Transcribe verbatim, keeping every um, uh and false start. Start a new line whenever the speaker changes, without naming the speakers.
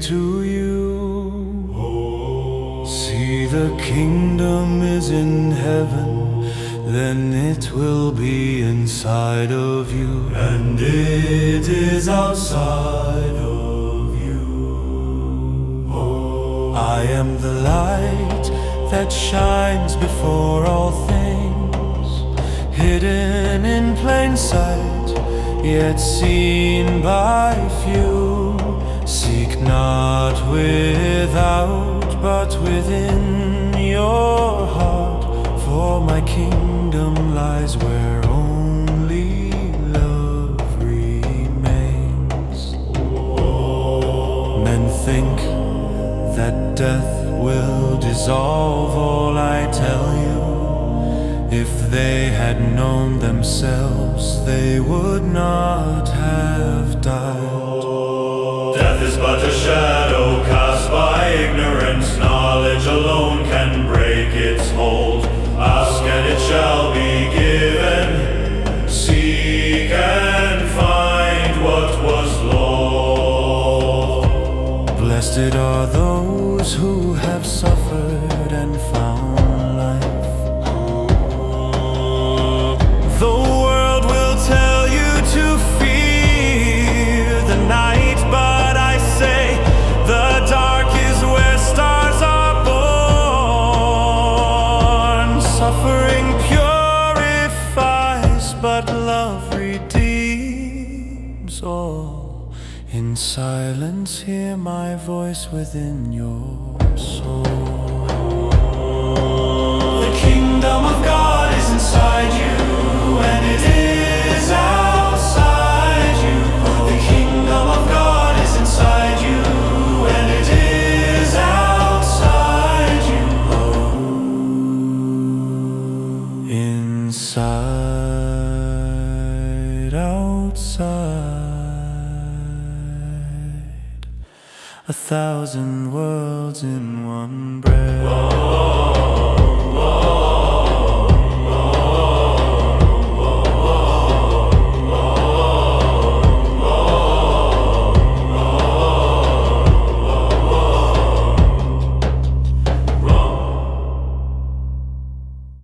to you. See, the kingdom is in heaven, then it will be inside of you, and it is outside of you. I am the light that shines before all things, hidden in plain sight, yet seen by few. Seek not without, but within your heart, for my kingdom lies where only love remains. Men think that death will dissolve all I tell you. If they had known themselves, they would not have died.
Death is but a shadow cast by ignorance. Knowledge alone can break its hold. Ask and it shall be given. Seek and find what was lost.
Blessed are those who have suffered and found life. The world will tell you to fear the night, but I say the dark is where stars are born. Suffering purifies, but love redeems all. In silence, hear my voice within your soul. The kingdom of God is inside you, and it is outside you. The kingdom of God is inside you, and it is outside you. Inside, outside, a thousand worlds in one breath.